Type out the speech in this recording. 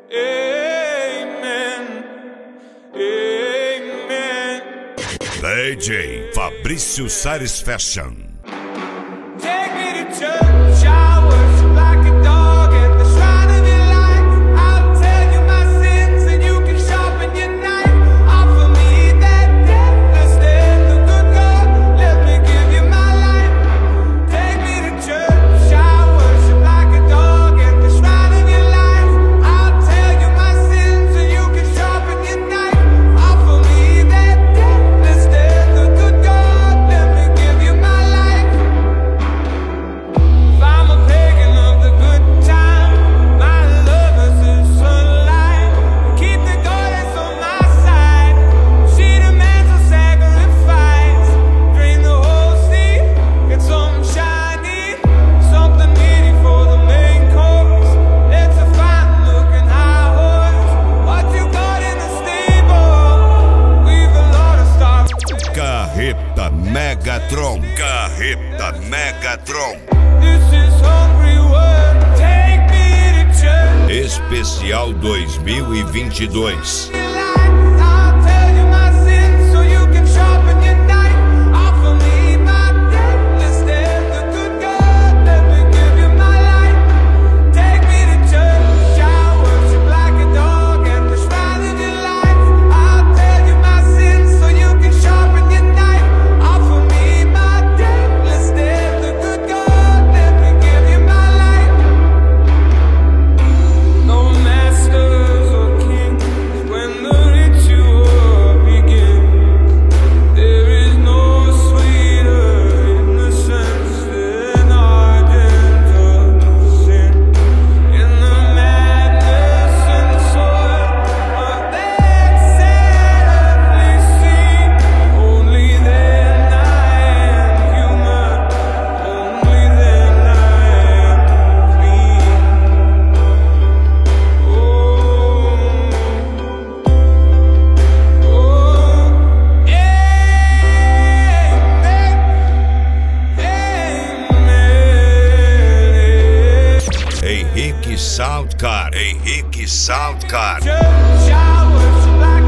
Amen. Amen. DJ Fabrício Satisfaction. Take me to church, I worship like a dog at the shrine of your life. I'll tell you my sins and you can sharpen your knife. Offer me that death instead, the good God, let me give you my life. Take me to church, I worship like a dog at the shrine of your life. I'll tell you my sins and you can sharpen your knife. Offer me that death instead, the good God, let me give you my life. If I'm a pagan of the good time, my love is the sunlight. Keep the goddess on my side. She demands a sacrifice. Drain the whole sea, get something shiny, something meaty for the main course. It's a fine looking high horse. What you got in the stable? We've a lot of stock. Carreta Megatron. Carreta Megatron. This is hungry word. Take me to church. Especial 2022. I'll tell you my sins so you can sharpen your knife. Offer me my death instead, the good God, let me give you my life. Take me to church, I worship like a dog at the shrine of your life. I'll tell you my sins so you can sharpen your knife. Offer me my death instead, the good God, let me give you my life. No masters or kings when the ritual begins. There is no sweeter innocence than ardent of sin. In the madness and soil of that earthly sea, only then I am human. Only then I am clean. Henrique Soundcar. Henrique Soundcar. Church, I worship like